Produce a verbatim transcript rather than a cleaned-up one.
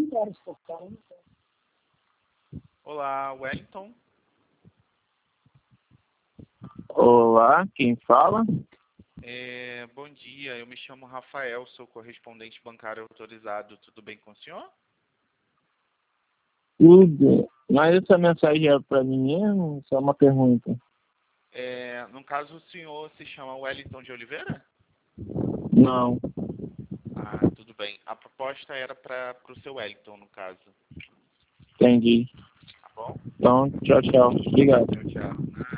não quero exportar, eu não quero. Olá, Wellington. Olá, quem fala? É, bom dia, eu me chamo Rafael, sou correspondente bancário autorizado. Tudo bem com o senhor? Tudo. Mas essa mensagem é para mim mesmo? Só uma pergunta. É, no caso, o senhor se chama Wellington de Oliveira? Não. Ah, tudo bem. A proposta era para o seu Wellington, no caso. Entendi. Tá bom? Então, tchau, tchau. Obrigado. Tchau, tchau.